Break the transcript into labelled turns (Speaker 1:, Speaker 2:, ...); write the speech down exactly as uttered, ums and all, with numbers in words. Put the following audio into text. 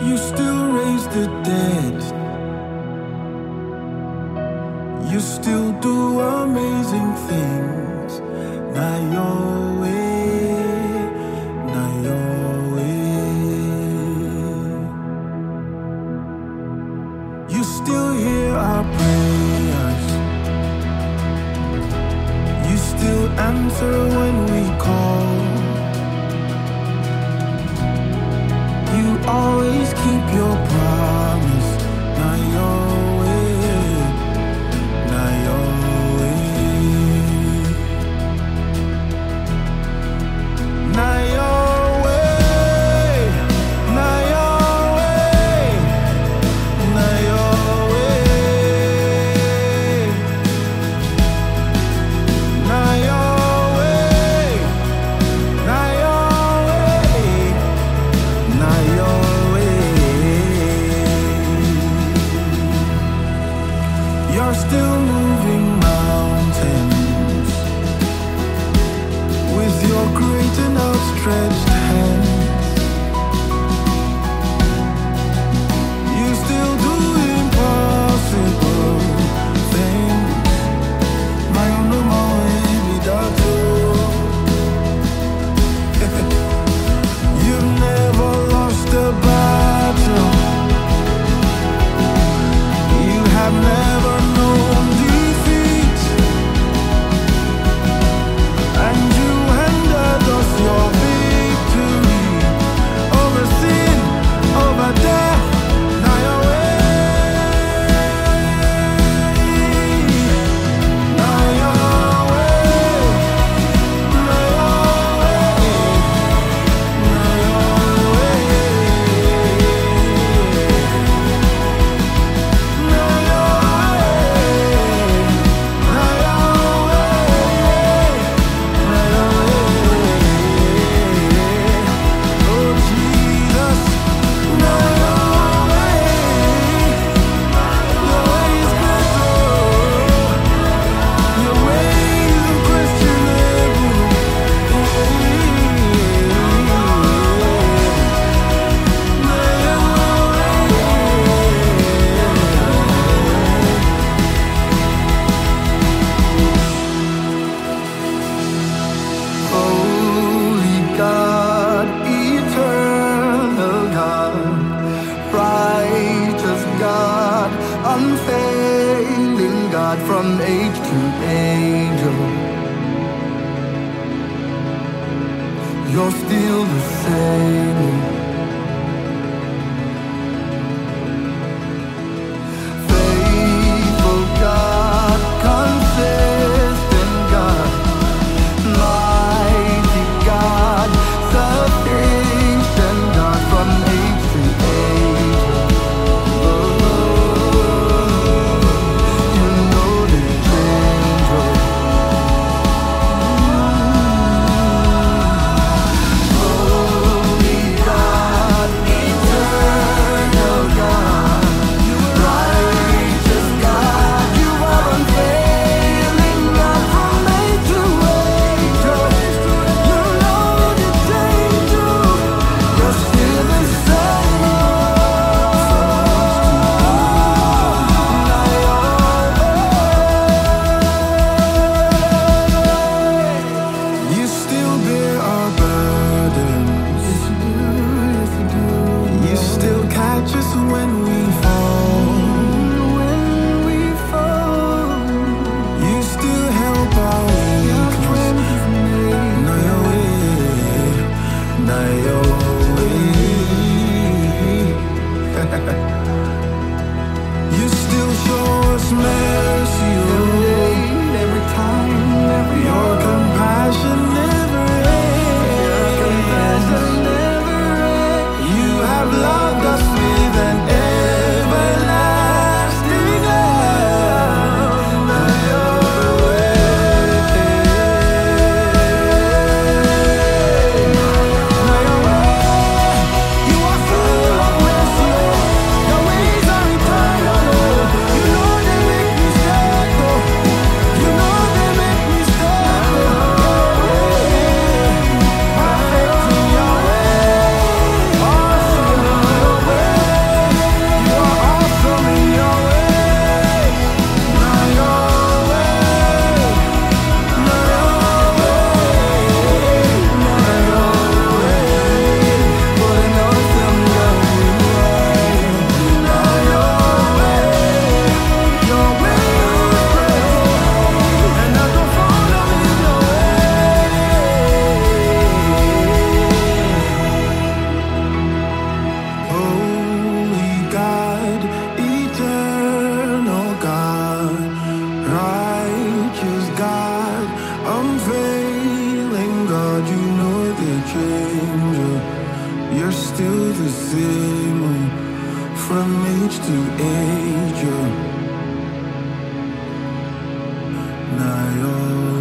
Speaker 1: You still raise the dead. You still do amazing things. Not your way, not your way. You still hear our prayers. You still answer when we call. You always keep your promise. Not your way, not your way. Not your way, not your way, not your way. Not your way, not your way, not your way. You're still moving mountains with your great and outstretched hands. You still do impossible things. My own no more way without you. You've never lost a battle. You have never known defeat. And you handed us your victory over sin, over death. Now your way, now your way, now your way, now your way, now your Holy God, eternal God, righteous God, unfailing God from age to age. You're still the same. Faithful God, consistent God, mighty God, sufficient God from age to age. Oh, you know the change. Holy God, eternal God, righteous God, you are unfailing God from age to age. You know the change. You're still the same. You still bear our burdens. You still catch us when we fall. When we fall, you still help our weakness. Not your way, not your way. You still show us mercy, oh. Every time, every your compassion never ends. You have loved us with an everlasting love. Not your way, not your way. You are full of mercy. still the same, oh, from age to age, oh. Now you're